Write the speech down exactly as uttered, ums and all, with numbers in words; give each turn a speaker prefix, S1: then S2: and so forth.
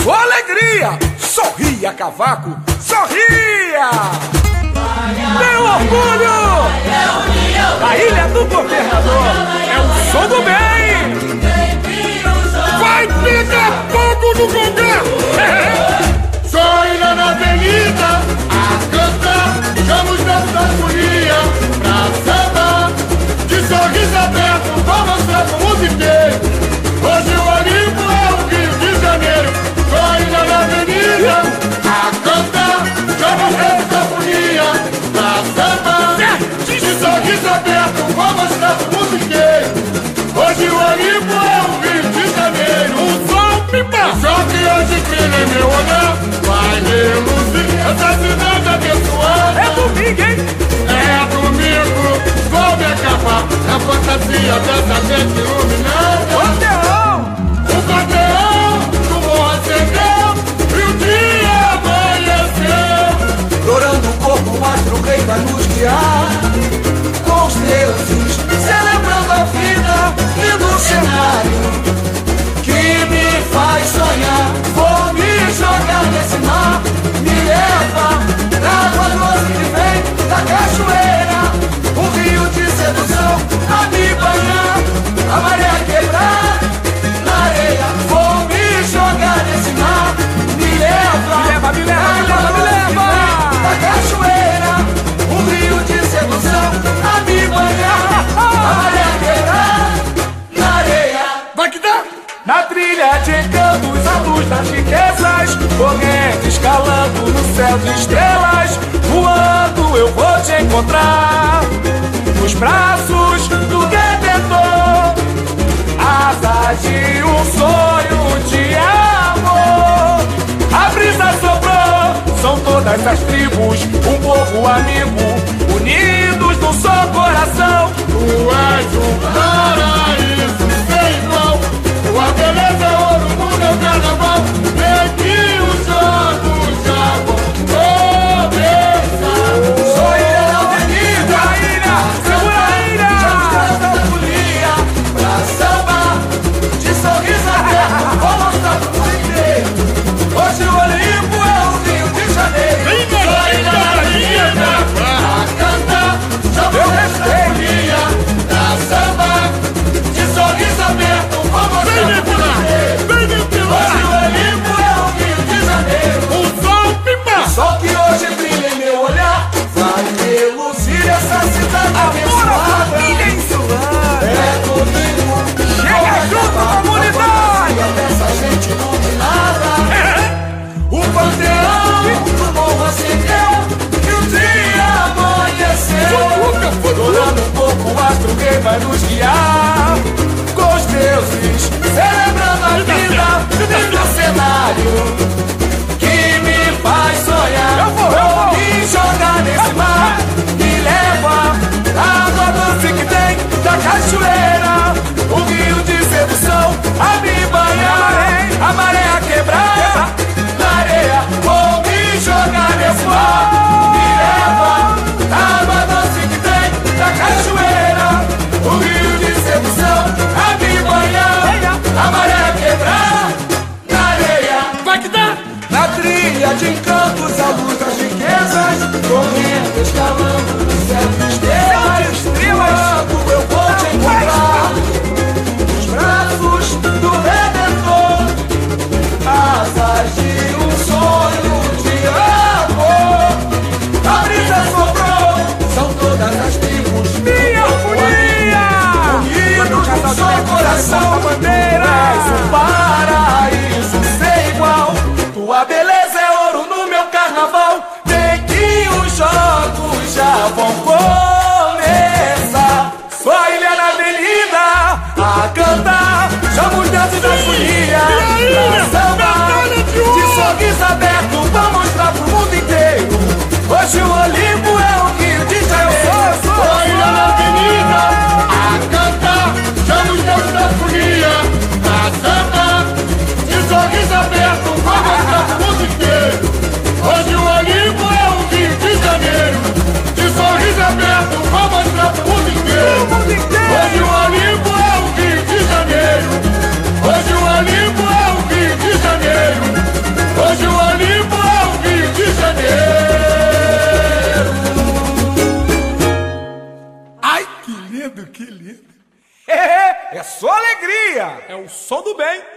S1: Ô alegria! Sorria, cavaco! Sorria! Meu orgulho! Da ilha do governador! É o som do bem! Vai pegar fogo no Congresso!
S2: Sonha na avenida, a cantar, chama os dedos da folia pra samba, de sorriso aberto, vou mostrar pro mundo inteiro. Hoje o Olimpo é o Rio de Janeiro. Sonha na avenida, a cantar, chama os dedos da folia pra samba, de sorriso aberto, vou mostrar pro mundo inteiro. Hoje o Olimpo é o Rio de Janeiro. O sol pipa, o sol que hoje brilha em meu olhar, vai reluzir essa cidade abençoada.
S1: É domingo, hein?
S2: É domingo, vou me acabar na fantasia dessa gente iluminada.
S1: Panteão!
S2: O panteão do morro acendeu e o dia amanheceu.
S3: Dourando o corpo, mas o rei vai nos guiar. Com os deuses, celebrando a vida e do cenário que me faz sonhar. Vou me jogar nesse mar, me leva na água doce que vem da cachoeira, o rio de sedução a me banhar, a maré quebrar na areia. Vou me jogar nesse mar, me leva,
S1: Me leva, me leva,
S3: na
S1: me
S3: água
S1: leva, me
S3: doce que
S1: leva.
S3: vem da cachoeira, o rio de sedução a me banhar, a maré quebrar na areia.
S2: Vai que dá!
S1: Na trilha de encantos, a luz das riquezas, correndo, escalando no céu de estrelas, voando eu vou te encontrar nos braços do Redentor, asas de um sonho de amor. A brisa soprou, são todas as tribos, um povo amigo, unidos num só coração.
S2: Tu és um paraíso sem igual, tua beleza é ouro no meu carnaval. Vem que os jogos já vão começar.
S3: Sou ilha da avenida,
S1: A ilha, segura a ilha!
S3: da folia pra samba, de sorriso aberto, vou mostrar pro mundo inteiro. Hoje o Olimpo é o Rio de Janeiro.
S2: Sou ilha da avenida, pra cantar, chama
S1: Eu
S2: o resto da
S1: respeito.
S2: folia pra samba, de sorriso aberto, vou mostrar pro mundo inteiro. Vem me pilar,
S3: Hoje o Olimpo é o Rio de Janeiro.
S2: o sol pipa.
S3: O sol que hoje brilha em meu olhar vai reluzir essa cidade
S1: Bora,
S3: abençoada.
S1: família insulana!
S3: É domingo,
S1: Chega junto, comunidade!
S3: dessa gente iluminada. O panteão do morro acendeu e o dia amanheceu.
S1: Dourando um pouco o astro, quem vai nos guiar? Com os deuses,
S3: Celebrando a vida dentro do cenário que me faz sonhar.
S1: Eu vou, eu vou.
S3: me jogar nesse mar, me leva a água doce que tem da cachoeira, o rio de sedução a me banhar, a maré a quebrar na areia. Vou me jogar nesse mar, me leva a água doce que tem da cachoeira, o rio de sedução a me banhar, a maré a quebrar na areia.
S2: Vai que dá!
S3: Na trilha de encantos, a luz das riquezas, correndo, escalando no céu de estrelas. Voando eu vou te encontrar nos braços do Redentor, asas de um sonho de amor. A brisa soprou, são todas as tribos,
S1: minha folia!
S3: unidos num só coração. És um paraíso sem igual, tua beleza é ouro no meu carnaval. Vem que os jovens
S1: é só alegria.
S4: É o som do bem.